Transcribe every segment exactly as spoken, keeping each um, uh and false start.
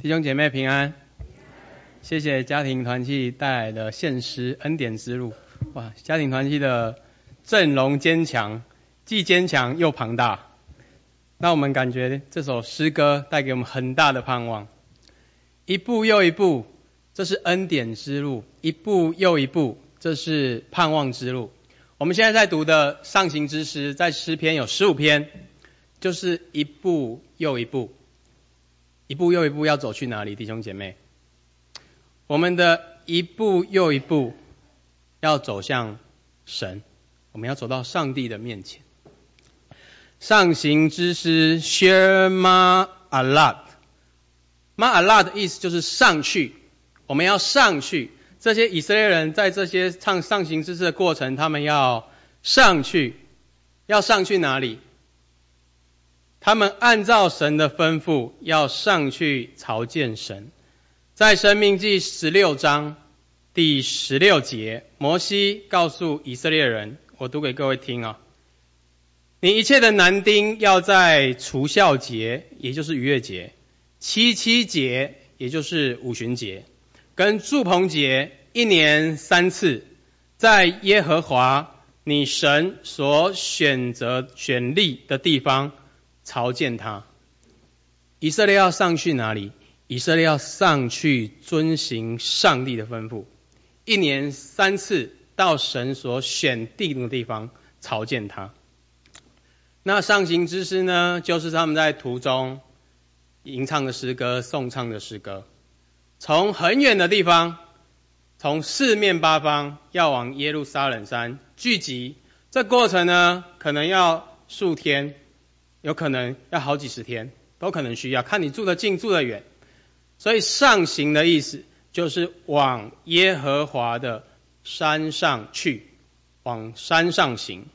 弟兄姐妹平安，谢谢家庭团契带来的献诗恩典之路。哇，家庭团契的阵容坚强，既坚强又庞大，让我们感觉这首诗歌带给我们很大的盼望。一步又一步，这是恩典之路；一步又一步，这是盼望之路。我们现在在读的上行之诗，在诗篇有十五篇，就是一步又一步。一步又一步要走去哪里，弟兄姐妹？我们的一步又一步要走向神，我们要走到上帝的面前。上行之诗 Shema Alad， Ma Alad 的意思就是上去，我们要上去。这些以色列人在这些唱上行之诗的过程，他们要上去，要上去哪里？他们按照神的吩咐要上去朝见神。在申命记十六章第十六节，摩西告诉以色列人，我读给各位听啊，你一切的男丁要在除酵节，也就是逾越节，七七节，也就是五旬节，跟住棚节一年三次，在耶和华你神所选择选立的地方朝见他。以色列要上去哪里？以色列要上去遵行上帝的吩咐，一年三次到神所选定的地方朝见他。那上行之诗呢，就是他们在途中吟唱的诗歌、颂唱的诗歌，从很远的地方，从四面八方要往耶路撒冷山聚集。这过程呢，可能要数天，有可能要好几十天，都可能需要，看你住得近住得远。所以上行的意思就是往耶和华的山上去，往山上行。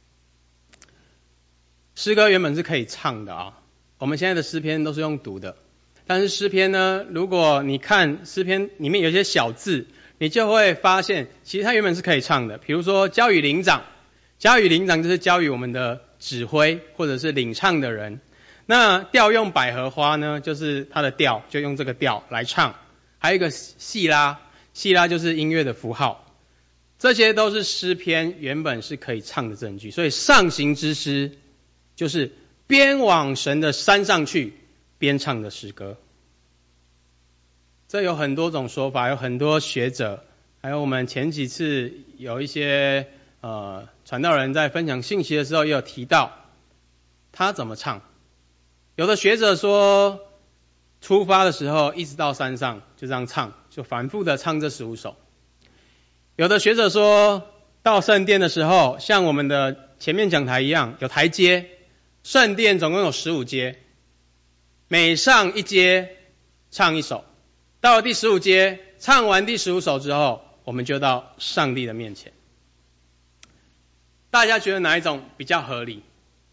诗歌原本是可以唱的啊，我们现在的诗篇都是用读的，但是诗篇呢，如果你看诗篇里面有些小字，你就会发现其实它原本是可以唱的。比如说交与领长，交与领长就是交与我们的指挥或者是领唱的人。那调用百合花呢，就是它的调，就用这个调来唱。还有一个细拉，细拉就是音乐的符号。这些都是诗篇原本是可以唱的证据。所以上行之诗就是边往神的山上去边唱的诗歌。这有很多种说法，有很多学者，还有我们前几次有一些呃传道人在分享信息的时候也有提到他怎么唱。有的学者说，出发的时候一直到山上就这样唱，就反复的唱这十五首。有的学者说，到圣殿的时候，像我们的前面讲台一样，有台阶，圣殿总共有十五阶，每上一阶唱一首，到了第十五阶，唱完第十五首之后，我们就到上帝的面前。大家觉得哪一种比较合理？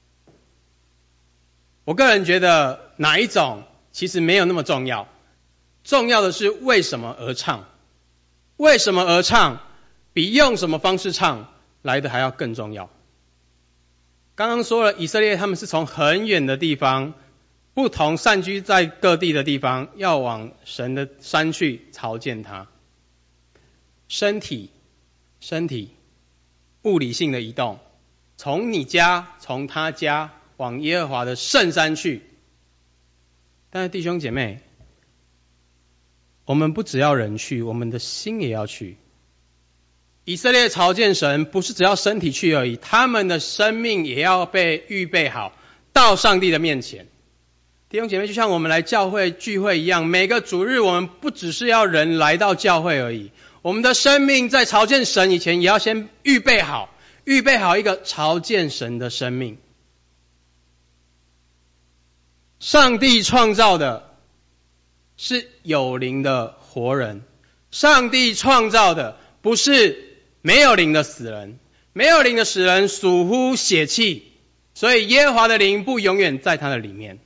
我个人觉得哪一种其实没有那么重要，重要的是为什么而唱，为什么而唱比用什么方式唱来的还要更重要。刚刚说了，以色列他们是从很远的地方，不同散居在各地的地方，要往神的山去朝见他。身体身体物理性的移动，从你家从他家往耶和华的圣山去。但是弟兄姐妹，我们不只要人去，我们的心也要去。以色列朝见神不是只要身体去而已，他们的生命也要被预备好，到上帝的面前。弟兄姐妹，就像我们来教会聚会一样，每个主日我们不只是要人来到教会而已，我们的生命在朝见神以前也要先预备好，预备好一个朝见神的生命。上帝创造的是有灵的活人，上帝创造的不是没有灵的死人，没有灵的死人属乎血气，所以耶和华的灵不永远在他的里面。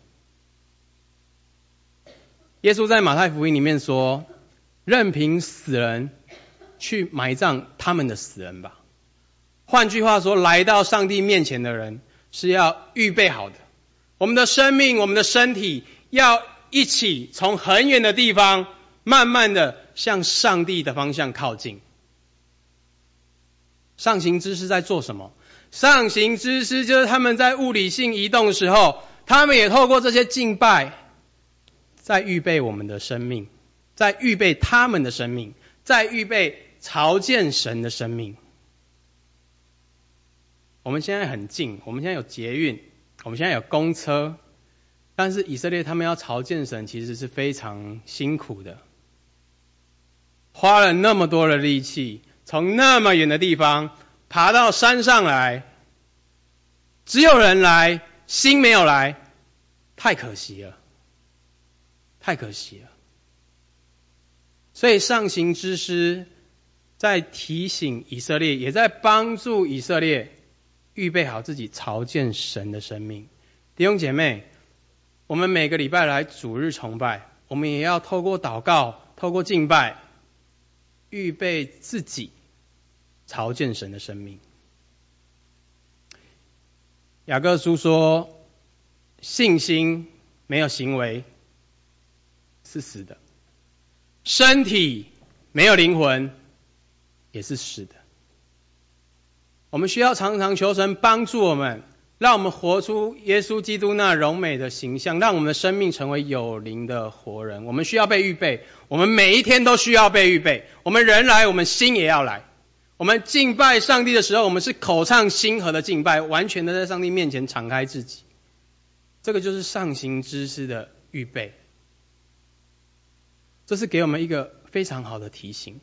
耶稣在马太福音里面说，任凭死人去埋葬他们的死人吧。换句话说，来到上帝面前的人是要预备好的，我们的生命我们的身体要一起从很远的地方慢慢的向上帝的方向靠近。上行之诗在做什么？上行之诗就是他们在物理性移动的时候，他们也透过这些敬拜，在预备我们的生命，在预备他们的生命，在预备朝见神的生命。我们现在很近，我们现在有捷运，我们现在有公车，但是以色列他们要朝见神其实是非常辛苦的，花了那么多的力气，从那么远的地方爬到山上来，只有人来，心没有来，太可惜了，太可惜了。所以上行之诗在提醒以色列，也在帮助以色列预备好自己朝见神的生命。弟兄姐妹，我们每个礼拜来主日崇拜，我们也要透过祷告，透过敬拜，预备自己朝见神的生命。雅各书说，信心没有行为是死的，身体没有灵魂也是死的。我们需要常常求神帮助我们，让我们活出耶稣基督那荣美的形象，让我们的生命成为有灵的活人。我们需要被预备，我们每一天都需要被预备。我们人来，我们心也要来。我们敬拜上帝的时候，我们是口唱心和的敬拜，完全的在上帝面前敞开自己。这个就是上行之诗的预备。这是给我们一个非常好的提醒。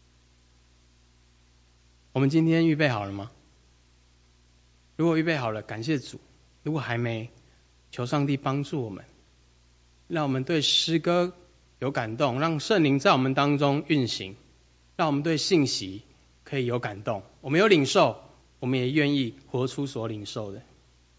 我们今天预备好了吗？如果预备好了，感谢主；如果还没，求上帝帮助我们，让我们对诗歌有感动，让圣灵在我们当中运行，让我们对信息可以有感动。我们有领受，我们也愿意活出所领受的。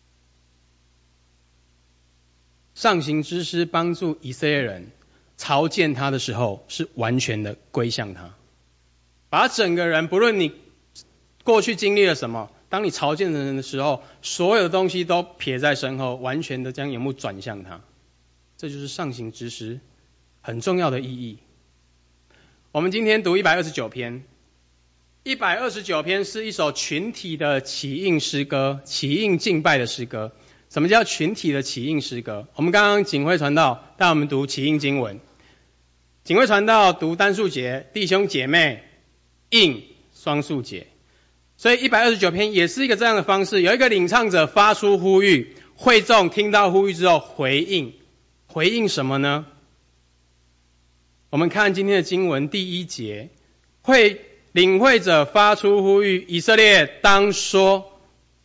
上行之诗帮助以色列人朝见他的时候，是完全的归向他，把整个人，不论你过去经历了什么，当你朝见人的时候，所有的东西都撇在身后，完全的将眼目转向他。这就是上行之诗很重要的意义。我们今天读一百二十九篇，一百二十九篇是一首群体的起应诗歌，起应敬拜的诗歌。什么叫群体的起应诗歌？我们刚刚警会传道带我们读起应经文，警会传道读单数节，弟兄姐妹应双数节。所以一百二十九篇也是一个这样的方式，有一个领唱者发出呼吁，会众听到呼吁之后回应。回应什么呢？我们看今天的经文第一节，会领会者发出呼吁，以色列当说，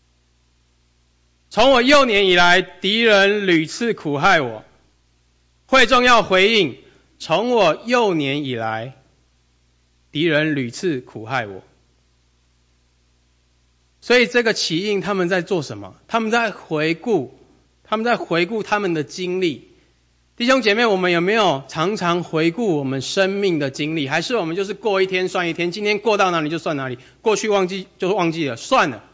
从我幼年以来，敌人屡次苦害我。会众要回应，从我幼年以来，敌人屡次苦害我。所以这个起应他们在做什么？他们在回顾，他们在回顾他们的经历。弟兄姐妹，我们有没有常常回顾我们生命的经历？还是我们就是过一天算一天，今天过到哪里就算哪里，过去忘记就忘记了，算了。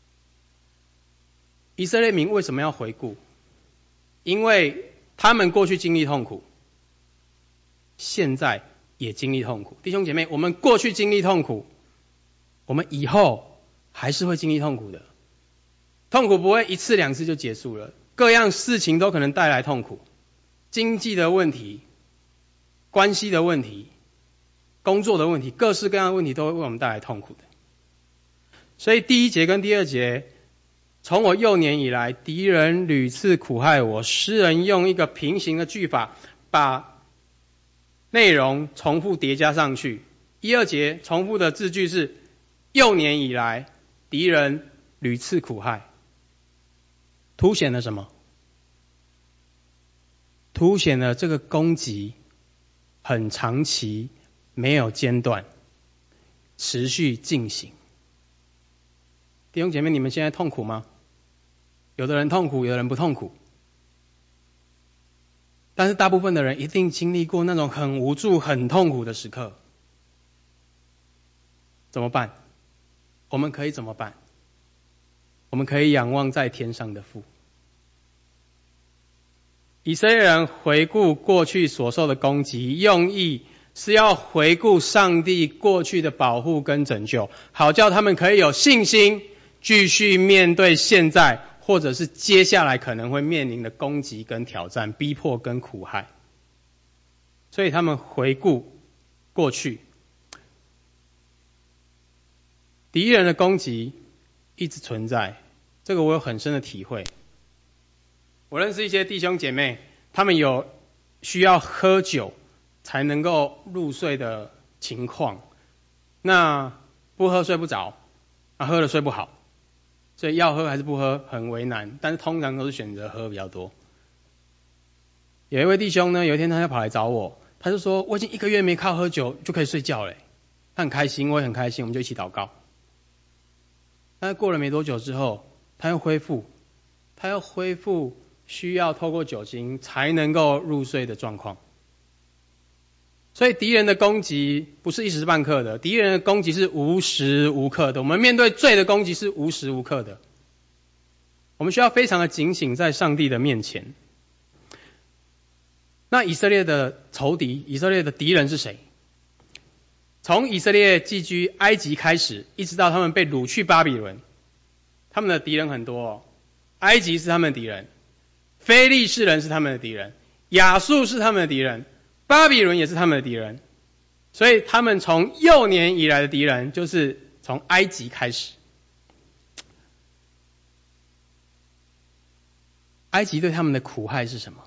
以色列民为什么要回顾？因为他们过去经历痛苦，现在也经历痛苦。弟兄姐妹，我们过去经历痛苦，我们以后还是会经历痛苦的。痛苦不会一次两次就结束了，各样事情都可能带来痛苦。经济的问题、关系的问题、工作的问题，各式各样的问题都会为我们带来痛苦的。所以第一节跟第二节，从我幼年以来，敌人屡次苦害我。诗人用一个平行的句法，把内容重复叠加上去。一二节重复的字句是幼年以来，敌人屡次苦害，凸显了什么？凸显了这个攻击很长期，没有间断，持续进行。弟兄姐妹，你们现在痛苦吗？有的人痛苦，有的人不痛苦。但是大部分的人一定经历过那种很无助、很痛苦的时刻。怎么办？我们可以怎么办？我们可以仰望在天上的父。 以色列人回顾过去所受的攻击，用意是要回顾上帝过去的保护跟拯救，好叫他们可以有信心继续面对现在或者是接下来可能会面临的攻击跟挑战、逼迫跟苦害。所以他们回顾过去，敌人的攻击一直存在，这个我有很深的体会。我认识一些弟兄姐妹，他们有需要喝酒才能够入睡的情况，那不喝睡不着，啊喝了睡不好，所以要喝还是不喝很为难，但是通常都是选择喝比较多。有一位弟兄呢，有一天他就跑来找我，他就说我已经一个月没靠喝酒就可以睡觉了，他很开心，我也很开心，我们就一起祷告。但是过了没多久之后，他又恢复，他又恢复需要透过酒精才能够入睡的状况。所以敌人的攻击不是一时半刻的，敌人的攻击是无时无刻的，我们面对罪的攻击是无时无刻的，我们需要非常的警醒在上帝的面前。那以色列的仇敌，以色列的敌人是谁？从以色列寄居埃及开始，一直到他们被掳去巴比伦，他们的敌人很多哦。埃及是他们的敌人，非利士人是他们的敌人，亚述是他们的敌人，巴比伦也是他们的敌人。所以他们从幼年以来的敌人就是从埃及开始。埃及对他们的苦害是什么？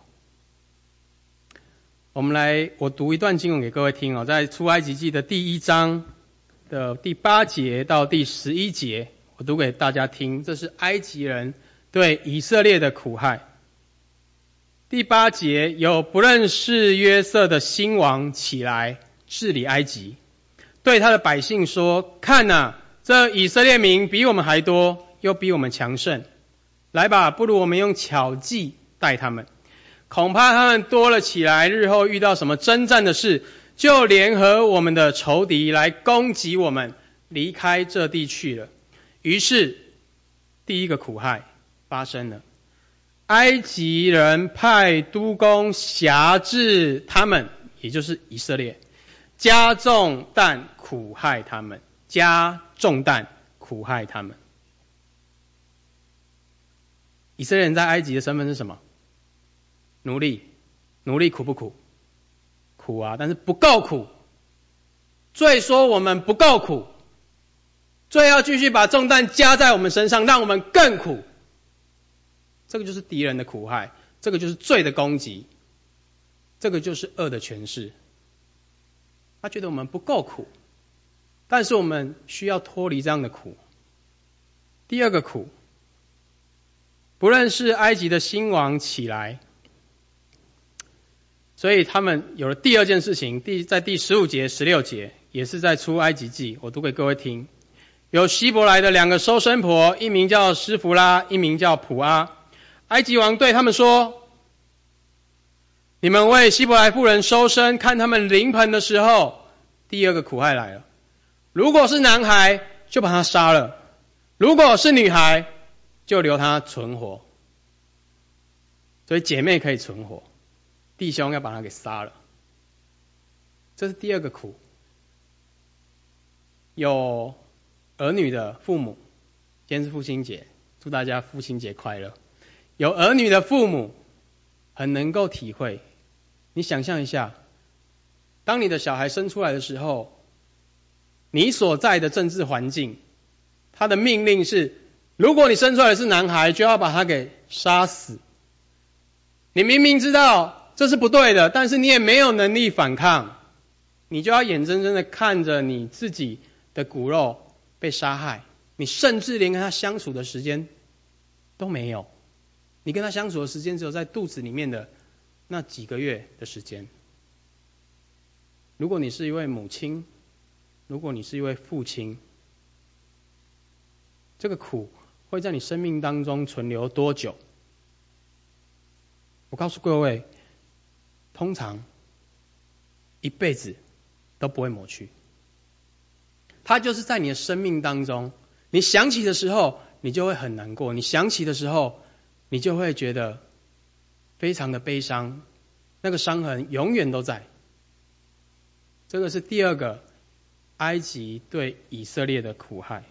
我们来，我读一段经文给各位听哦，在出埃及记的第一章的第八节到第十一节，我读给大家听。这是埃及人对以色列的苦害。第八节，有不认识约瑟的新王起来治理埃及，对他的百姓说：看哪，这以色列民比我们还多，又比我们强盛。来吧，不如我们用巧计待他们。恐怕他们多了起来，日后遇到什么征战的事，就联合我们的仇敌来攻击我们，离开这地去了。于是第一个苦害发生了，埃及人派督工辖制他们，也就是以色列，加重担苦害他们，加重担苦害他们。以色列人在埃及的身份是什么？奴隶。奴隶苦不苦？苦啊，但是不够苦。罪说我们不够苦，罪要继续把重担加在我们身上，让我们更苦。这个就是敌人的苦害，这个就是罪的攻击，这个就是恶的诠释。他觉得我们不够苦，但是我们需要脱离这样的苦。第二个苦，不认识埃及的新王起来，所以他们有了第二件事情，第在第十五节、十六节，也是在出埃及记，我读给各位听。有希伯来的两个收生婆，一名叫施弗拉，一名叫普阿。埃及王对他们说：你们为希伯来妇人收生，看他们临盆的时候，第二个苦害来了。如果是男孩，就把他杀了；如果是女孩，就留他存活。所以姐妹可以存活，弟兄要把他给杀了。这是第二个苦。有儿女的父母，今天是父亲节，祝大家父亲节快乐。有儿女的父母很能够体会，你想象一下，当你的小孩生出来的时候，你所在的政治环境，他的命令是，如果你生出来的是男孩，就要把他给杀死。你明明知道这是不对的，但是你也没有能力反抗，你就要眼睁睁的看着你自己的骨肉被杀害，你甚至连跟他相处的时间都没有，你跟他相处的时间只有在肚子里面的那几个月的时间。如果你是一位母亲，如果你是一位父亲，这个苦会在你生命当中存留多久？我告诉各位，通常一辈子都不会抹去。它就是在你的生命当中，你想起的时候，你就会很难过；你想起的时候，你就会觉得非非常的悲伤，那个伤痕永远都在。这个是第二个埃及对以色列的苦害。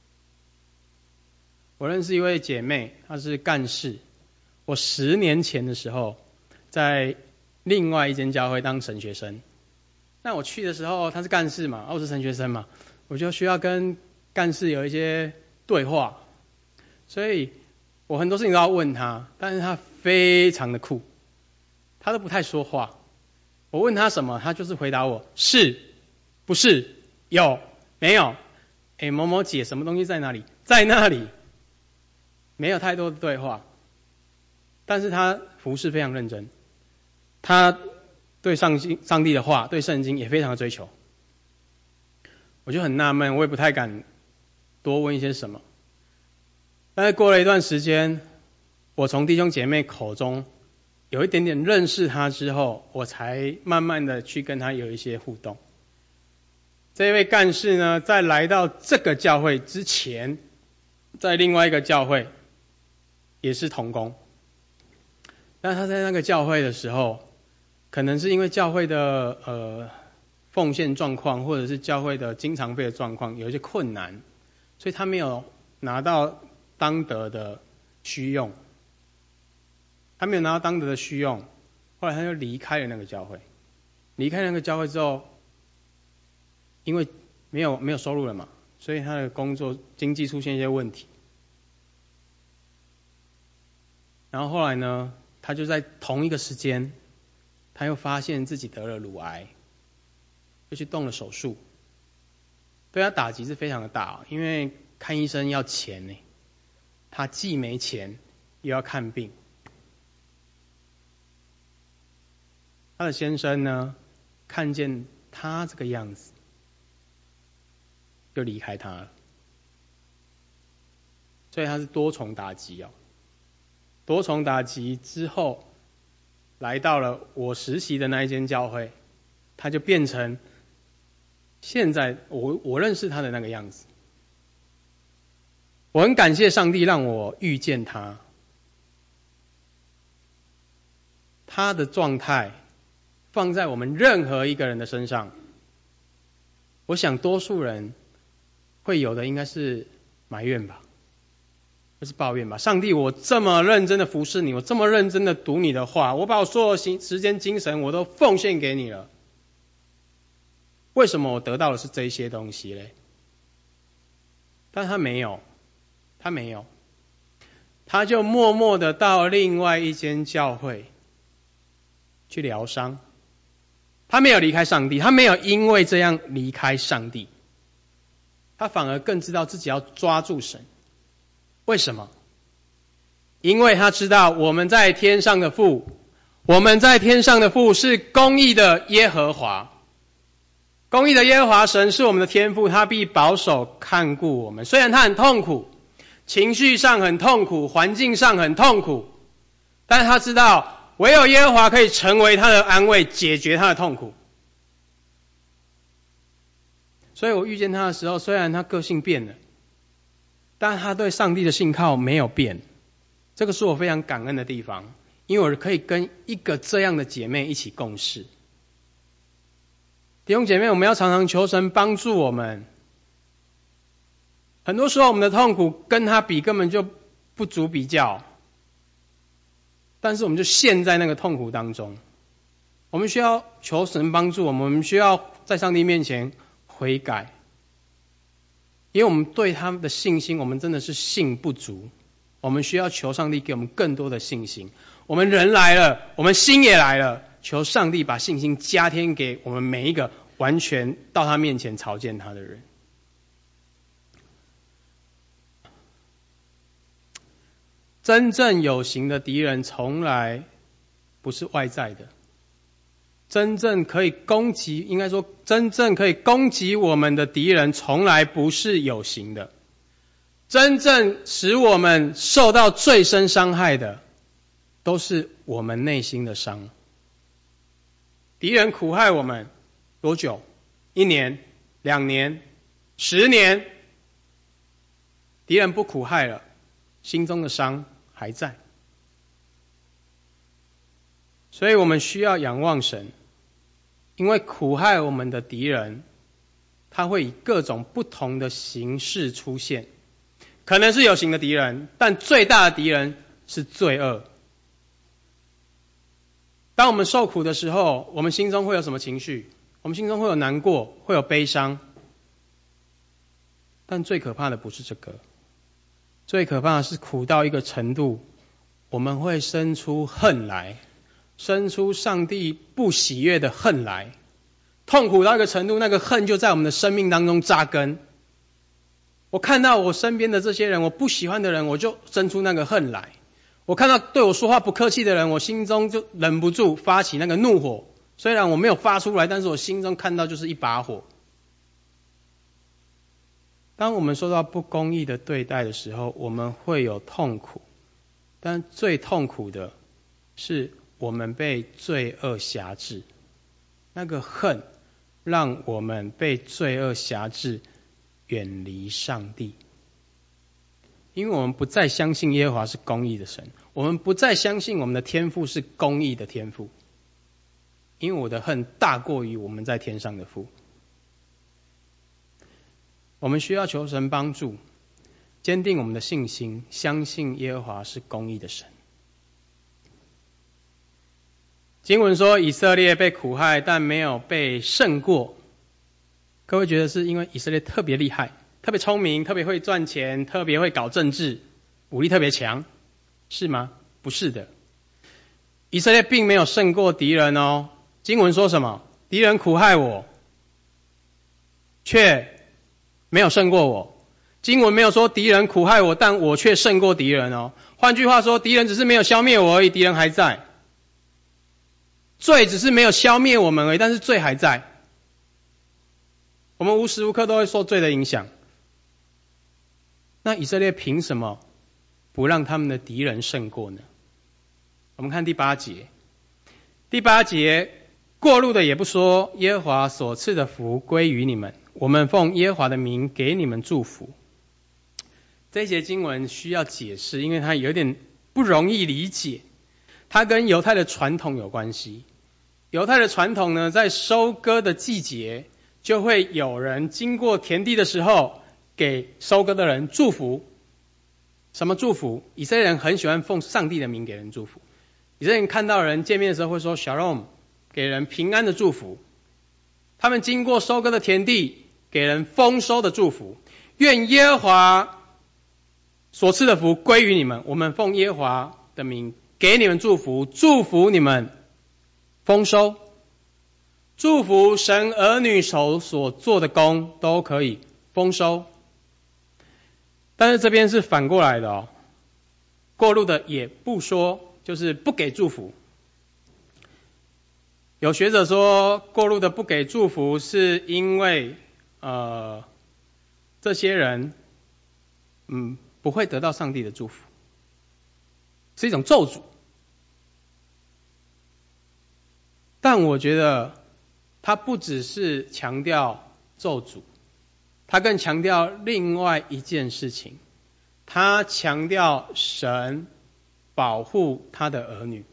我认识一位姐妹，她是干事。我十年前的时候，在另外一间教会当神学生。那我去的时候，她是干事嘛，我是神学生嘛，我就需要跟干事有一些对话，所以我很多事情都要问她，但是她非常的酷，她都不太说话。我问她什么，她就是回答我是、不是、有、没有。哎，某某姐，什么东西在哪里？在那里。没有太多的对话，但是他服事非常认真，他对上帝上帝的话，对圣经也非常的追求。我就很纳闷，我也不太敢多问一些什么。但是过了一段时间，我从弟兄姐妹口中有一点点认识他之后，我才慢慢的去跟他有一些互动。这位干事呢，在来到这个教会之前，在另外一个教会也是同工，但他在那个教会的时候，可能是因为教会的呃奉献状况，或者是教会的经常费的状况有一些困难，所以他没有拿到当得的需用，他没有拿到当得的需用，后来他就离开了那个教会。离开那个教会之后，因为没有没有收入了嘛，所以他的工作经济出现一些问题。然后后来呢，他就在同一个时间，他又发现自己得了乳癌，就去动了手术。对他打击是非常的大，因为看医生要钱呢，他既没钱又要看病。他的先生呢，看见他这个样子，就离开他了。所以他是多重打击哦。多重打击之后，来到了我实习的那一间教会，他就变成现在我我认识他的那个样子。我很感谢上帝让我遇见他，他的状态放在我们任何一个人的身上，我想多数人会有的应该是埋怨吧，不是抱怨吧。上帝，我这么认真的服侍你，我这么认真的读你的话，我把我所有时间精神我都奉献给你了，为什么我得到的是这些东西嘞？但他没有，他没有，他就默默的到另外一间教会去疗伤。他没有离开上帝，他没有因为这样离开上帝，他反而更知道自己要抓住神。为什么？因为他知道我们在天上的父，我们在天上的父是公义的耶和华。公义的耶和华神是我们的天父，他必保守看顾我们。虽然他很痛苦，情绪上很痛苦，环境上很痛苦，但是他知道唯有耶和华可以成为他的安慰，解决他的痛苦。所以我遇见他的时候，虽然他个性变了，但他对上帝的信靠没有变，这个是我非常感恩的地方，因为我可以跟一个这样的姐妹一起共事。弟兄姐妹，我们要常常求神帮助我们。很多时候我们的痛苦跟他比根本就不足比较，但是我们就陷在那个痛苦当中。我们需要求神帮助我们，我们需要在上帝面前悔改。因为我们对他们的信心，我们真的是信不足，我们需要求上帝给我们更多的信心。我们人来了，我们心也来了，求上帝把信心加添给我们每一个完全到他面前朝见他的人。真正有形的敌人从来不是外在的，真正可以攻击，应该说真正可以攻击我们的敌人从来不是有形的，真正使我们受到最深伤害的都是我们内心的伤。敌人苦害我们多久？一年、两年、十年，敌人不苦害了，心中的伤还在。 所以我们需要仰望神，因为苦害我们的敌人，他会以各种不同的形式出现，可能是有形的敌人，但最大的敌人是罪恶。当我们受苦的时候，我们心中会有什么情绪？我们心中会有难过，会有悲伤。但最可怕的不是这个，最可怕的是苦到一个程度，我们会生出恨来，生出上帝不喜悦的恨来。痛苦到一个程度，那个恨就在我们的生命当中扎根。我看到我身边的这些人，我不喜欢的人，我就生出那个恨来。我看到对我说话不客气的人，我心中就忍不住发起那个怒火。虽然我没有发出来，但是我心中看到就是一把火。当我们受到不公义的对待的时候，我们会有痛苦，但最痛苦的是我们被罪恶辖制。那个恨让我们被罪恶辖制，远离上帝。因为我们不再相信耶和华是公义的神，我们不再相信我们的天父是公义的天父，因为我的恨大过于我们在天上的父。我们需要求神帮助，坚定我们的信心，相信耶和华是公义的神。经文说以色列被苦害，但没有被胜过。各位觉得是因为以色列特别厉害，特别聪明，特别会赚钱，特别会搞政治，武力特别强，是吗？不是的。以色列并没有胜过敌人哦。经文说什么？敌人苦害我，却没有胜过我。经文没有说敌人苦害我，但我却胜过敌人哦。换句话说，敌人只是没有消灭我而已，敌人还在。罪只是没有消灭我们而已，但是罪还在。我们无时无刻都会受罪的影响。那以色列凭什么不让他们的敌人胜过呢？我们看第八节。第八节，过路的也不说，耶和华所赐的福归于你们，我们奉耶和华的名给你们祝福。这一节经文需要解释，因为它有点不容易理解。它跟犹太的传统有关系。犹太的传统呢，在收割的季节，就会有人经过田地的时候，给收割的人祝福。什么祝福？以色列人很喜欢奉上帝的名给人祝福。以色列人看到人见面的时候会说 Shalom， 给人平安的祝福。他们经过收割的田地，给人丰收的祝福。愿耶和华所赐的福归于你们，我们奉耶和华的名给你们祝福，祝福你们丰收，祝福神儿女手所做的工都可以丰收。但是这边是反过来的哦，过路的也不说，就是不给祝福。有学者说，过路的不给祝福是因为呃这些人嗯不会得到上帝的祝福，是一种咒诅。但我觉得他不只是强调咒诅，他更强调另外一件事情，他强调神保护他的儿女。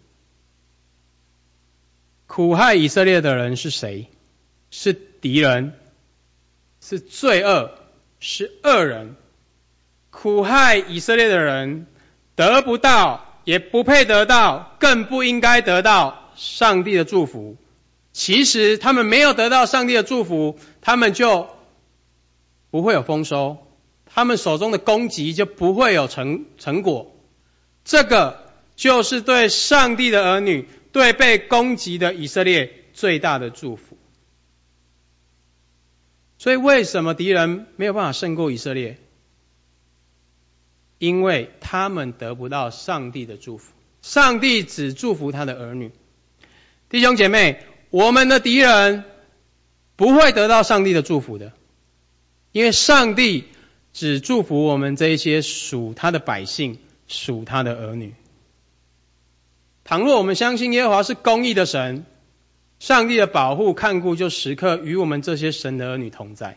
苦害以色列的人是谁？是敌人，是罪恶，是恶人。苦害以色列的人得不到，也不配得到，更不应该得到上帝的祝福。其实他们没有得到上帝的祝福，他们就不会有丰收，他们手中的攻击就不会有成成果。这个就是对上帝的儿女，对被攻击的以色列最大的祝福。所以为什么敌人没有办法胜过以色列？因为他们得不到上帝的祝福，上帝只祝福他的儿女。弟兄姐妹，我们的敌人不会得到上帝的祝福的，因为上帝只祝福我们这一些属他的百姓，属他的儿女。倘若我们相信耶和华是公义的神，上帝的保护看顾就时刻与我们这些神的儿女同在。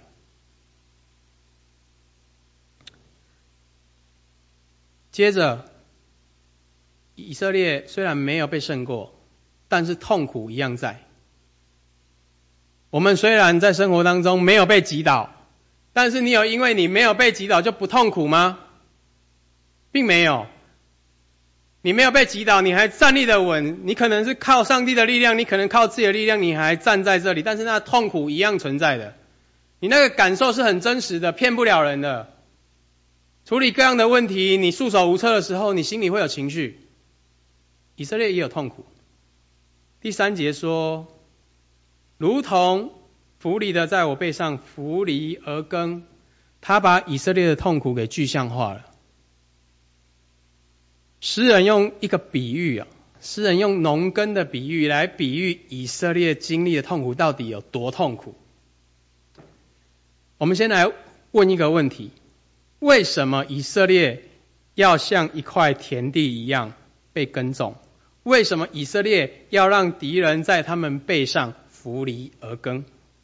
接着，以色列虽然没有被胜过， 但是痛苦一样在。我们虽然在生活当中没有被击倒，但是你有因为你没有被击倒就不痛苦吗？并没有。你没有被击倒，你还站立得稳，你可能是靠上帝的力量，你可能靠自己的力量，你还站在这里，但是那痛苦一样存在的。你那个感受是很真实的，骗不了人的。处理各样的问题，你束手无策的时候，你心里会有情绪。以色列也有痛苦。第三节说，如同扶犁的在我背上扶犁而耕，他把以色列的痛苦给具象化了。诗人用一个比喻啊，诗人用农耕的比喻来比喻以色列经历的痛苦到底有多痛苦。我们先来问一个问题，为什么以色列要像一块田地一样被耕种？为什么以色列要让敌人在他们背上扶犁而耕？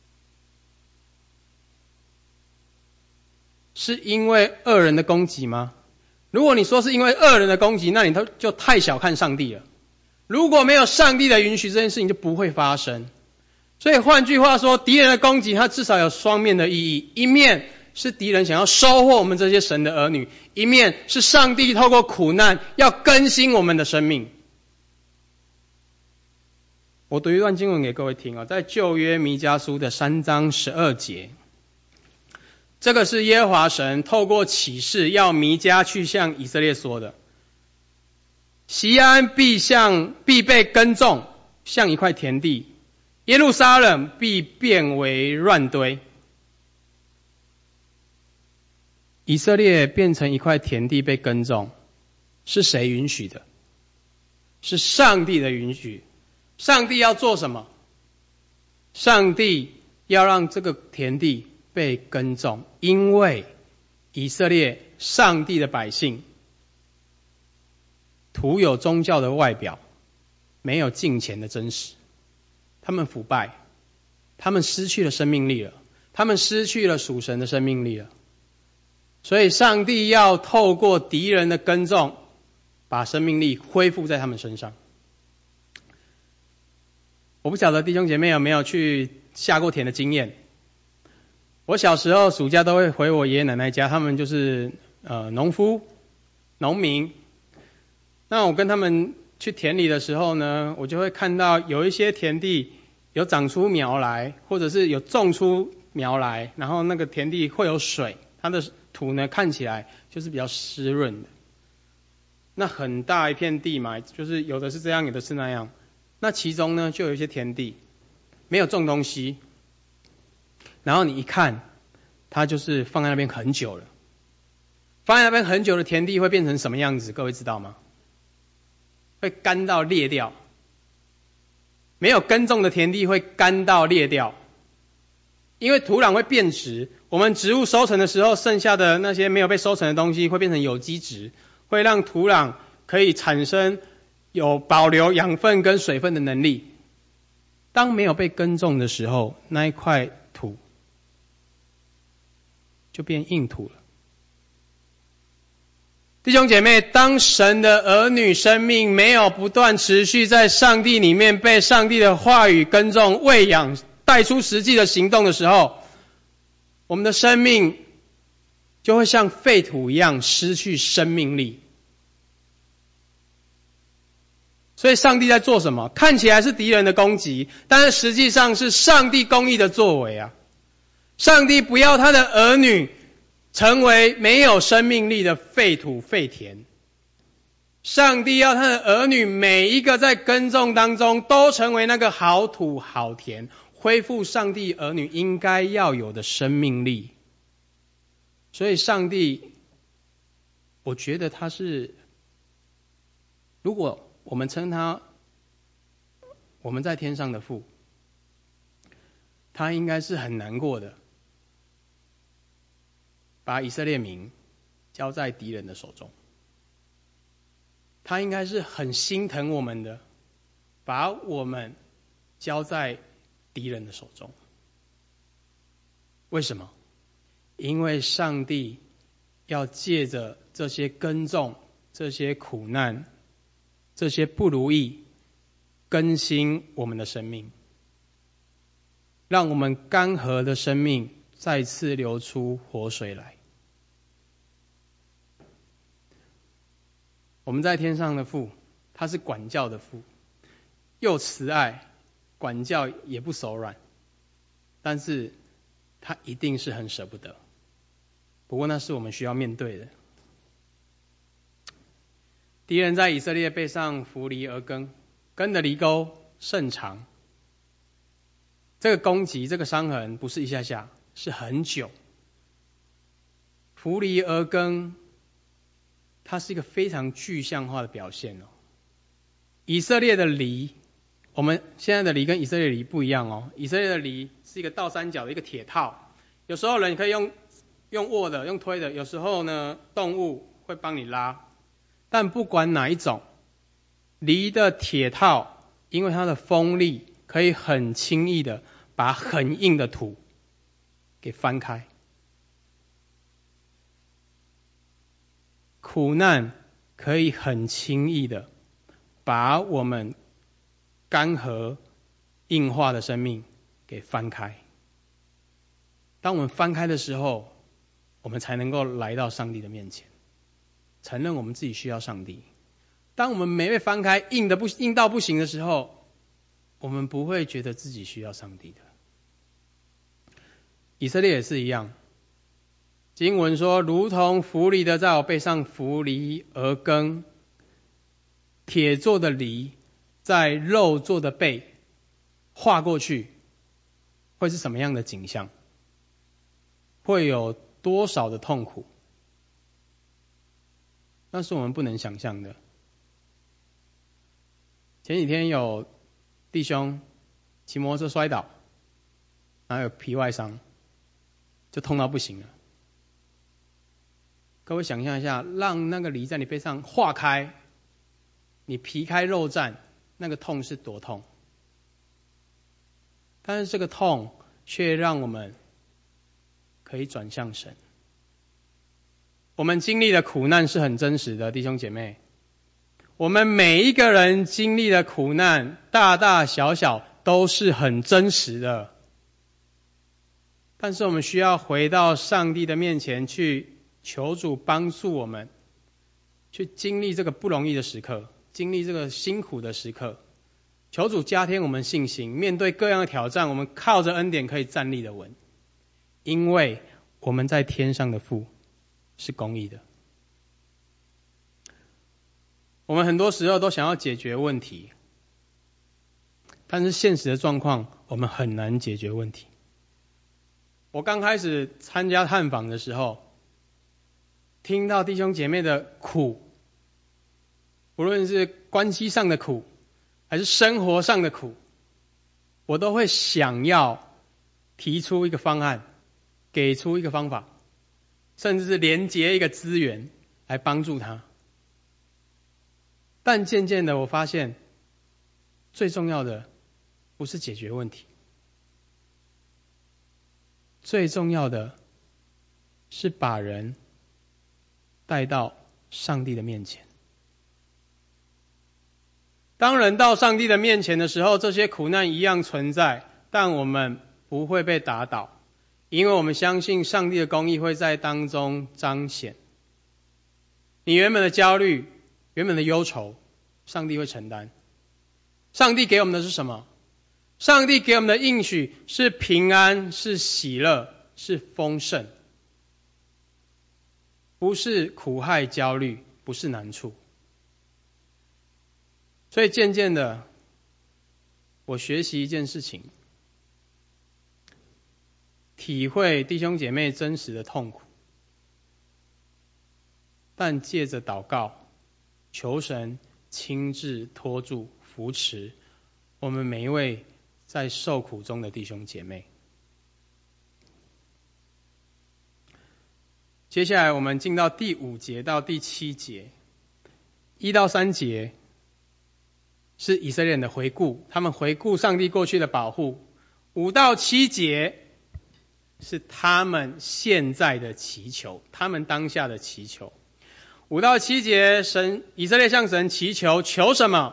是因为恶人的攻击吗？如果你说是因为恶人的攻击，那你就太小看上帝了。如果没有上帝的允许，这件事情就不会发生。所以换句话说，敌人的攻击它至少有双面的意义，一面是敌人想要收获我们这些神的儿女，一面是上帝透过苦难要更新我们的生命。我读一段经文给各位听啊，在旧约弥迦书的三章十二节，这个是耶和华神透过启示要弥迦去向以色列说的。锡安必像必被耕种，像一块田地；耶路撒冷必变为乱堆。以色列变成一块田地被耕种，是谁允许的？是上帝的允许。上帝要做什么？上帝要让这个田地被耕种，因为以色列上帝的百姓徒有宗教的外表，没有敬虔的真实，他们腐败，他们失去了生命力了，他们失去了属神的生命力了。所以上帝要透过敌人的耕种，把生命力恢复在他们身上。我不晓得弟兄姐妹有没有去下过田的经验。我小时候暑假都会回我爷爷奶奶家，他们就是呃农夫、农民。那我跟他们去田里的时候呢，我就会看到有一些田地有长出苗来，或者是有种出苗来，然后那个田地会有水，它的土呢看起来就是比较湿润的。那很大一片地嘛，就是有的是这样，有的是那样。那其中呢，就有一些田地没有种东西，然后你一看，它就是放在那边很久了。放在那边很久的田地会变成什么样子？各位知道吗？会干到裂掉。没有耕种的田地会干到裂掉，因为土壤会变质。我们植物收成的时候，剩下的那些没有被收成的东西会变成有机质，会让土壤可以产生有保留养分跟水分的能力。当没有被耕种的时候，那一块土就变硬土了。弟兄姐妹，当神的儿女生命没有不断持续在上帝里面被上帝的话语耕种、喂养、带出实际的行动的时候，我们的生命就会像废土一样失去生命力。所以上帝在做什么？看起来是敌人的攻击，但是实际上是上帝公义的作为啊！上帝不要他的儿女成为没有生命力的废土废田，上帝要他的儿女每一个在耕种当中都成为那个好土好田，恢复上帝儿女应该要有的生命力。所以上帝，我觉得他是，如果我们称他我们在天上的父，他应该是很难过的，把以色列民交在敌人的手中。他应该是很心疼我们的，把我们交在敌人的手中。为什么？因为上帝要借着这些耕种、这些苦难、这些不如意， 更新我们的生命，让我们干涸的生命再次流出活水来。我们在天上的父，他是管教的父，又慈爱，管教也不手软，但是他一定是很舍不得。不过那是我们需要面对的。敌人在以色列背上扶犁而耕，耕的犁沟甚长。这个攻击，这个伤痕不是一下下，是很久。扶犁而耕，它是一个非常具象化的表现哦。以色列的犁，我们现在的犁跟以色列的犁不一样哦。以色列的犁是一个倒三角的一个铁套，有时候人可以用用握的，用推的，有时候呢动物会帮你拉。但不管哪一种，犁的铁套，因为它的锋利，可以很轻易的把很硬的土给翻开。苦难可以很轻易的把我们干涸硬化的生命给翻开。当我们翻开的时候，我们才能够来到上帝的面前，承认我们自己需要上帝。当我们没被翻开，硬的不硬到不行的时候，我们不会觉得自己需要上帝的。以色列也是一样，经文说，如同扶犁的在我背上扶犁而耕，铁做的犁在肉做的背划过去，会是什么样的景象？会有多少的痛苦？那是我们不能想象的。前几天有弟兄骑摩托车摔倒，然后有皮外伤，就痛到不行了。各位想象一下，让那个犁在你背上划开，你皮开肉绽，那个痛是多痛。但是这个痛却让我们可以转向神。我们经历的苦难是很真实的，弟兄姐妹。我们每一个人经历的苦难，大大小小都是很真实的。但是我们需要回到上帝的面前去求主帮助我们，去经历这个不容易的时刻，经历这个辛苦的时刻。求主加添我们信心，面对各样的挑战，我们靠着恩典可以站立得稳。因为我们在天上的父是公义的。我们很多时候都想要解决问题，但是现实的状况，我们很难解决问题。我刚开始参加探访的时候，听到弟兄姐妹的苦，无论是关系上的苦，还是生活上的苦，我都会想要提出一个方案，给出一个方法，甚至是连结一个资源来帮助他。但渐渐的我发现，最重要的不是解决问题，最重要的是把人带到上帝的面前。当人到上帝的面前的时候，这些苦难一样存在，但我们不会被打倒，因为我们相信上帝的公义会在当中彰显。你原本的焦虑，原本的忧愁，上帝会承担。上帝给我们的是什么？上帝给我们的应许是平安，是喜乐，是丰盛，不是苦害焦虑，不是难处。所以渐渐的，我学习一件事情，体会弟兄姐妹真实的痛苦，但借着祷告，求神亲自托住、扶持我们每一位在受苦中的弟兄姐妹。接下来我们进到第五节到第七节，一到三节是以色列人的回顾，他们回顾上帝过去的保护。五到七节是他们现在的祈求，他们当下的祈求。五到七节，神以色列向神祈求，求什么？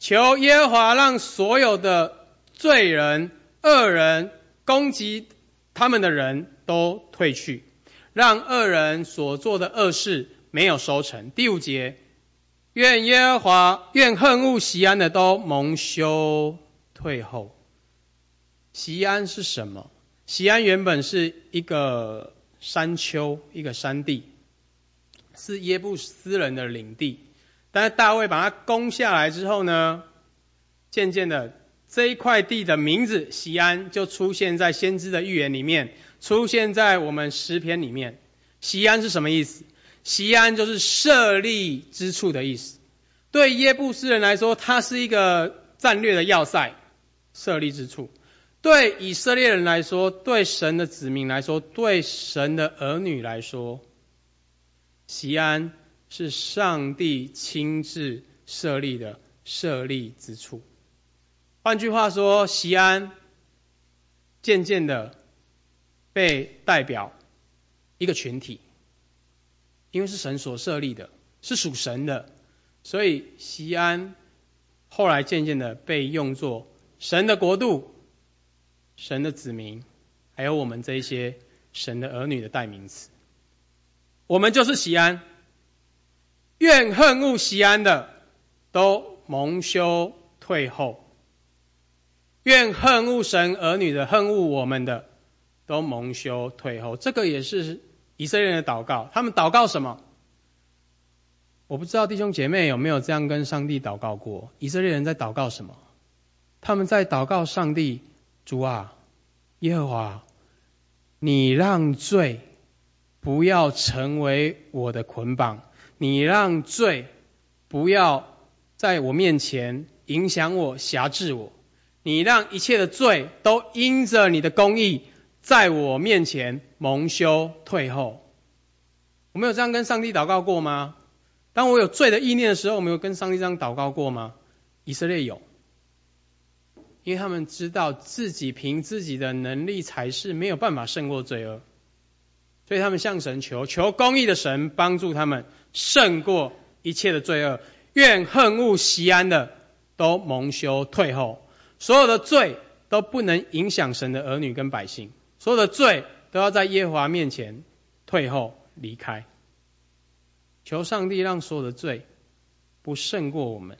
求耶和华让所有的罪人、恶人、攻击他们的人都退去，让恶人所做的恶事没有收成。第五节，愿耶和华，愿恨恶锡安的都蒙羞退后。锡安是什么？锡安原本是一个山丘，一个山地，是耶布斯人的领地。但是大卫把它攻下来之后呢，渐渐的这一块地的名字锡安就出现在先知的预言里面，出现在我们诗篇里面。锡安是什么意思？锡安就是设立之处的意思。对耶布斯人来说，它是一个战略的要塞，设立之处。对以色列人来说，对神的子民来说，对神的儿女来说，锡安是上帝亲自设立的设立之处。换句话说，锡安渐渐的被代表一个群体，因为是神所设立的，是属神的，所以锡安后来渐渐的被用作神的国度、神的子民，还有我们这一些神的儿女的代名词。我们就是锡安，愿恨恶锡安的都蒙羞退后，愿恨恶神儿女的、恨恶我们的都蒙羞退后。这个也是以色列人的祷告。他们祷告什么？我不知道弟兄姐妹有没有这样跟上帝祷告过。以色列人在祷告什么？他们在祷告上帝，主啊，耶和华，你让罪不要成为我的捆绑，你让罪不要在我面前影响我、辖制我，你让一切的罪都因着你的公义在我面前蒙羞退后。我们有这样跟上帝祷告过吗？当我有罪的意念的时候，我们有跟上帝这样祷告过吗？以色列有，因为他们知道自己凭自己的能力才是没有办法胜过罪恶，所以他们向神求，求公义的神帮助他们胜过一切的罪恶。愿恨恶锡安的都蒙羞退后。所有的罪都不能影响神的儿女跟百姓，所有的罪都要在耶和华面前退后离开。求上帝让所有的罪不胜过我们。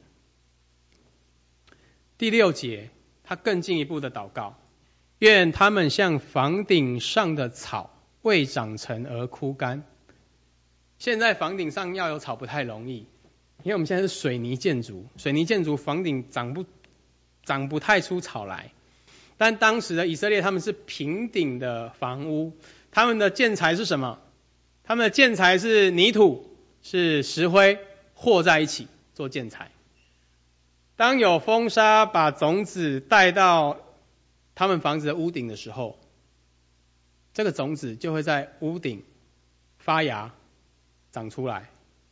第六节，他更进一步的祷告，愿他们像房顶上的草，未长成而枯干。现在房顶上要有草不太容易，因为我们现在是水泥建筑，水泥建筑房顶长不长不太出草来。但当时的以色列他们是平顶的房屋，他们的建材是什么？他们的建材是泥土，是石灰和在一起做建材。当有风沙把种子带到他们房子的屋顶的时候，这个种子就会在屋顶发芽长出来，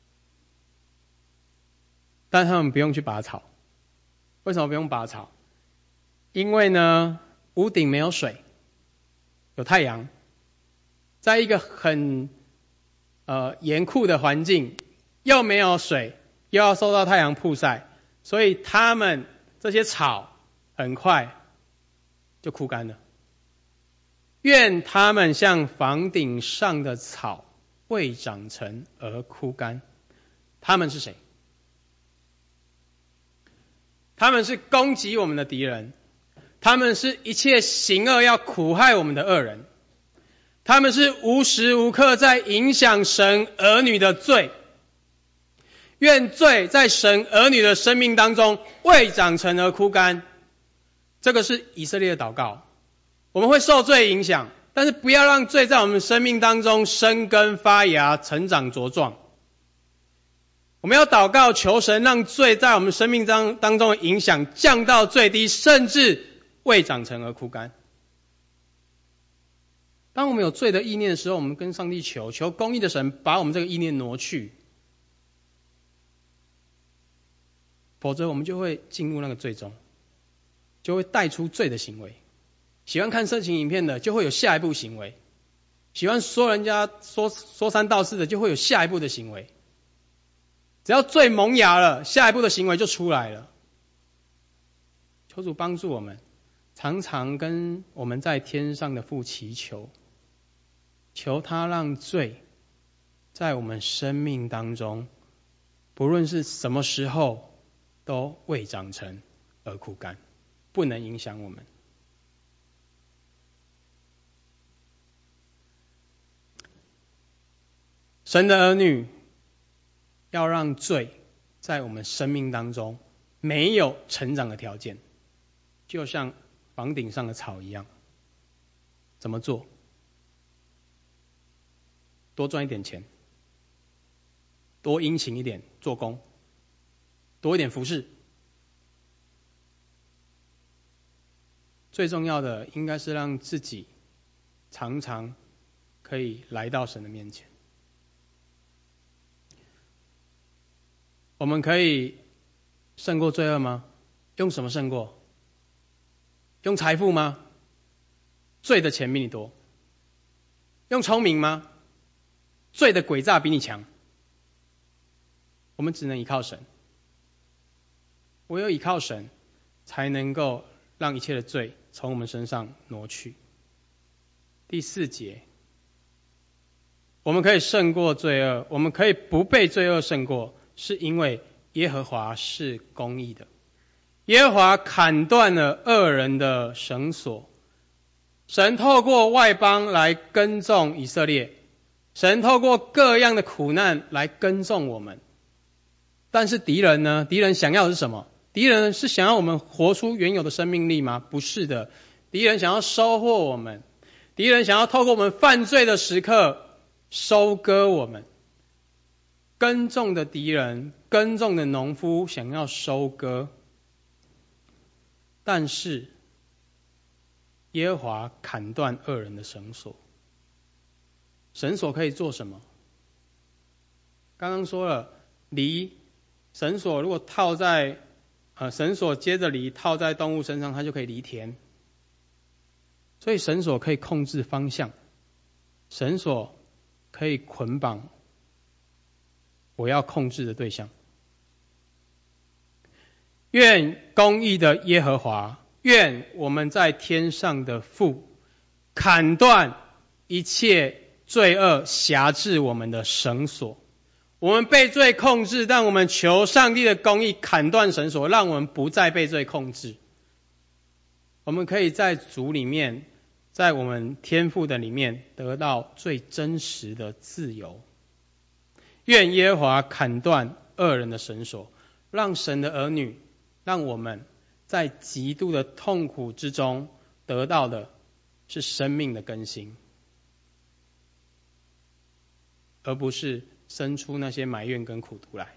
但他们不用去拔草。为什么不用拔草？因为呢，屋顶没有水，有太阳，在一个很呃严酷的环境，又没有水，又要受到太阳曝晒，所以他们这些草很快就枯干了。愿他们像房顶上的草，未长成而枯干。他们是谁？他们是攻击我们的敌人，他们是一切行恶要苦害我们的恶人，他们是无时无刻在影响神儿女的罪。愿罪在神儿女的生命当中未长成而枯干。这个是以色列的祷告。我们会受罪影响，但是不要让罪在我们生命当中生根发芽、成长茁壮。我们要祷告求神让罪在我们生命当当中的影响降到最低，甚至未长成而枯干。当我们有罪的意念的时候，我们跟上帝求，求公义的神把我们这个意念挪去，否则我们就会进入那个罪中，就会带出罪的行为。喜欢看色情影片的就会有下一步行为，喜欢说人家说说三道四的就会有下一步的行为。只要罪萌芽了，下一步的行为就出来了。 求主帮助我们，常常跟我们在天上的父祈求，求他让罪在我们生命当中，不论是什么时候，都未长成而枯干，不能影响我们。神的儿女要让罪在我们生命当中没有成长的条件，就像房顶上的草一样。怎么做？多赚一点钱，多殷勤一点做工，多一点服侍。最重要的应该是让自己常常可以来到神的面前。我们可以胜过罪恶吗？用什么胜过？用财富吗？罪的钱比你多。用聪明吗？罪的诡诈比你强。我们只能依靠神，唯有依靠神，才能够让一切的罪从我们身上挪去。第四节，我们可以胜过罪恶，我们可以不被罪恶胜过，是因为耶和华是公义的。耶和华砍断了恶人的绳索。神透过外邦来耕种以色列，神透过各样的苦难来耕种我们。但是敌人呢？敌人想要的是什么？敌人是想要我们活出原有的生命力吗？不是的，敌人想要收获我们，敌人想要透过我们犯罪的时刻收割我们。耕种的敌人，耕种的农夫想要收割，但是耶和华砍断恶人的绳索。绳索可以做什么？刚刚说了，犁绳索如果套在呃绳索接着犁套在动物身上，它就可以犁田。所以绳索可以控制方向，绳索可以捆绑我要控制的对象。愿公义的耶和华，愿我们在天上的父，砍断一切罪恶辖制我们的绳索。我们被罪控制，但我们求上帝的公义砍断绳索，让我们不再被罪控制。我们可以在主里面，在我们天父的里面得到最真实的自由。愿耶和华砍断恶人的绳索，让神的儿女，让我们在极度的痛苦之中得到的是生命的更新，而不是生出那些埋怨跟苦毒来。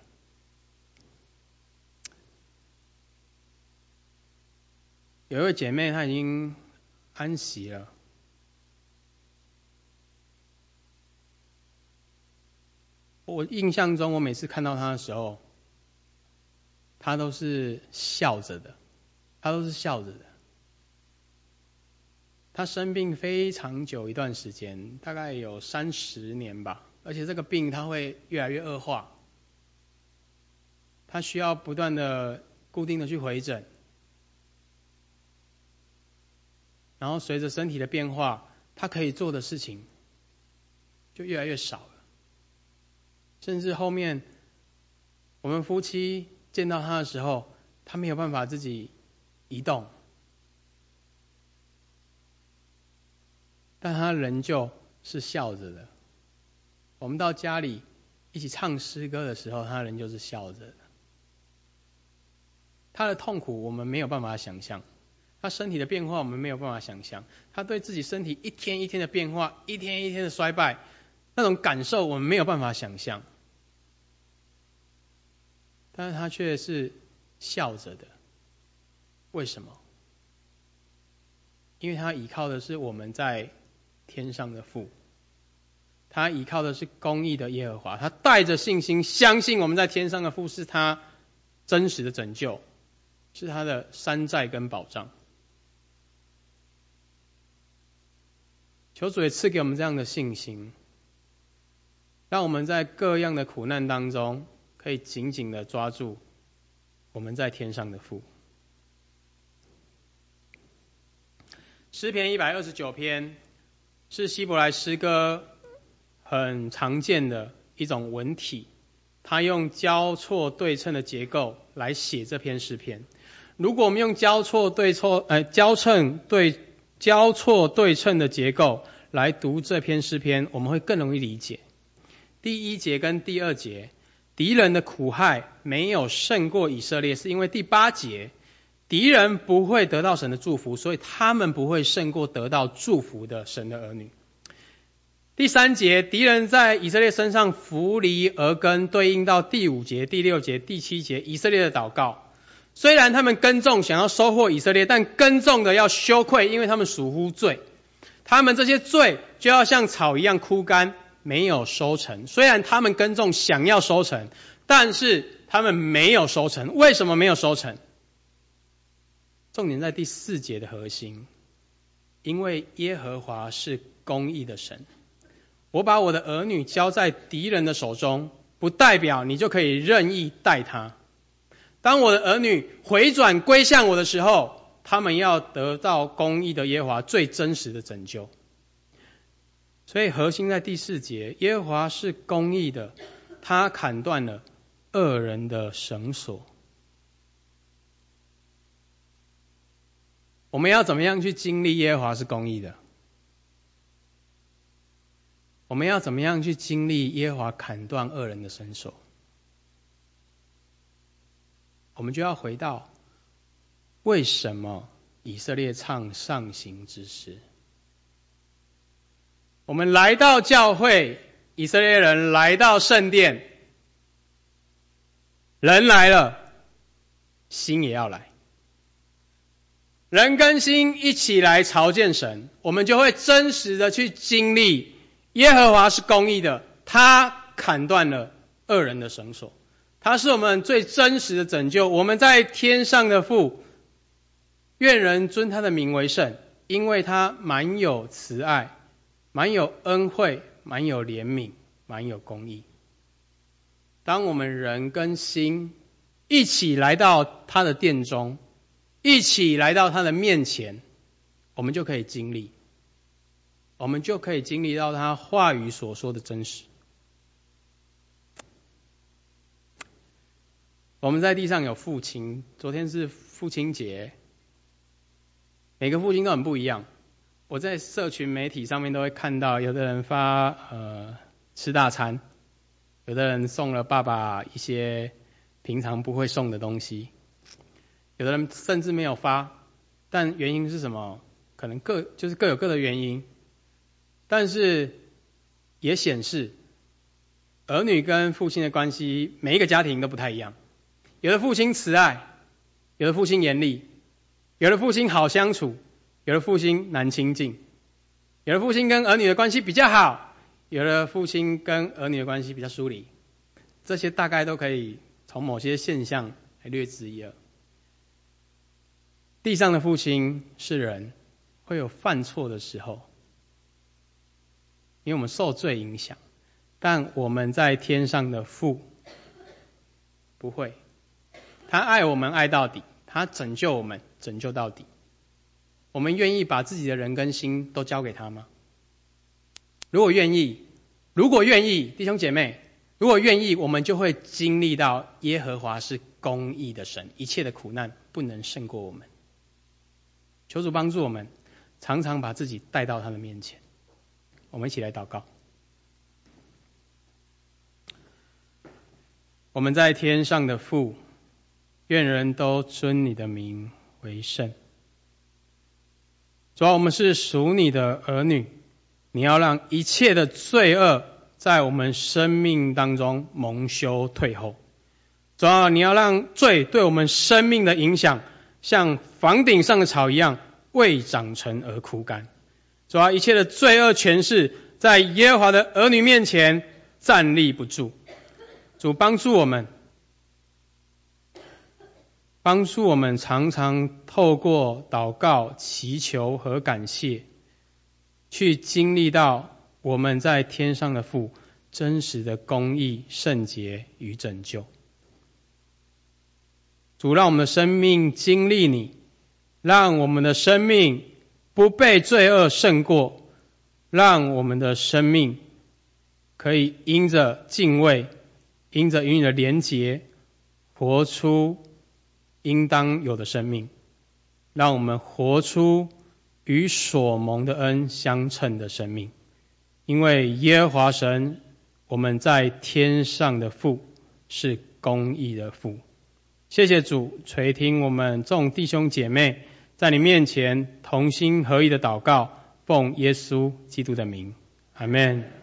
有一位姐妹，她已经安息了。我印象中，我每次看到她的时候，她都是笑着的，她都是笑着的。她生病非常久一段时间，大概有三十年吧。而且这个病它会越来越恶化，他需要不断的固定的去回诊，然后随着身体的变化，他可以做的事情就越来越少了。甚至后面我们夫妻见到他的时候，他没有办法自己移动，但他仍旧是笑着的。我们到家里一起唱诗歌的时候，他仍旧是笑着的。他的痛苦我们没有办法想象，他身体的变化我们没有办法想象，他对自己身体一天一天的变化，一天一天的衰败，那种感受我们没有办法想象。但是他却是笑着的。为什么？因为他依靠的是我们在天上的父，他依靠的是公义的耶和华，他带着信心相信我们在天上的父是他真实的拯救，是他的山寨跟保障。求主也赐给我们这样的信心，让我们在各样的苦难当中可以紧紧的抓住我们在天上的父。 诗篇一百二十九篇是希伯来诗歌很常见的一种文体，它用交错对称的结构来写这篇诗篇。如果我们用交错对错呃交称对交错对称的结构来读这篇诗篇，我们会更容易理解。第一节跟第二节，敌人的苦害没有胜过以色列，是因为第八节，敌人不会得到神的祝福，所以他们不会胜过得到祝福的神的儿女。第三节，敌人在以色列身上扶犁而耕，对应到第五节、第六节、第七节以色列的祷告。虽然他们耕种想要收获以色列，但耕种的要羞愧，因为他们属乎罪。他们这些罪就要像草一样枯干，没有收成。虽然他们耕种想要收成，但是他们没有收成。为什么没有收成？重点在第四节的核心，因为耶和华是公义的神。我把我的儿女交在敌人的手中，不代表你就可以任意待他。当我的儿女回转归向我的时候，他们要得到公义的耶和华最真实的拯救。所以核心在第四节，耶和华是公义的，他砍断了恶人的绳索。我们要怎么样去经历耶和华是公义的？我们要怎么样去经历耶和华砍断恶人的绳索？我们就要回到为什么以色列唱上行之诗。我们来到教会，以色列人来到圣殿，人来了，心也要来。人跟心一起来朝见神，我们就会真实的去经历耶和华是公义的，他砍断了恶人的绳索，他是我们最真实的拯救。我们在天上的父，愿人尊他的名为圣，因为他满有慈爱，满有恩惠，满有怜悯，满有公义。当我们人跟心一起来到他的殿中，一起来到他的面前，我们就可以经历，我们就可以经历到他话语所说的真实。我们在地上有父亲，昨天是父亲节，每个父亲都很不一样。我在社群媒体上面都会看到，有的人发呃吃大餐，有的人送了爸爸一些平常不会送的东西，有的人甚至没有发，但原因是什么？可能各就是各有各的原因，但是也显示儿女跟父亲的关系，每一个家庭都不太一样。有的父亲慈爱，有的父亲严厉，有的父亲好相处，有的父亲难亲近，有的父亲跟儿女的关系比较好，有的父亲跟儿女的关系比较疏离。这些大概都可以从某些现象来略知一二。地上的父亲是人，会有犯错的时候，因为我们受罪影响，但我们在天上的父不会，他爱我们爱到底，他拯救我们拯救到底。我们愿意把自己的人跟心都交给他吗？如果愿意，如果愿意，弟兄姐妹，如果愿意，我们就会经历到耶和华是公义的神，一切的苦难不能胜过我们。求主帮助我们，常常把自己带到他的面前。我们一起来祷告。我们在天上的父，愿人都尊你的名为圣。主啊，我们是属你的儿女，你要让一切的罪恶在我们生命当中蒙羞退后。主啊，你要让罪对我们生命的影响像房顶上的草一样，未长成而枯干。主啊，一切的罪恶权势在耶和华的儿女面前站立不住。主帮助我们，帮助我们常常透过祷告、祈求和感谢，去经历到我们在天上的父真实的公义、圣洁与拯救。主，让我们的生命经历你，让我们的生命不被罪恶胜过，让我们的生命可以因着敬畏，因着与你的连结，活出应当有的生命，让我们活出与所蒙的恩相称的生命。因为耶和华神，我们在天上的父，是公义的父。谢谢主垂听我们众弟兄姐妹在你面前同心合意的祷告，奉耶稣基督的名，阿们。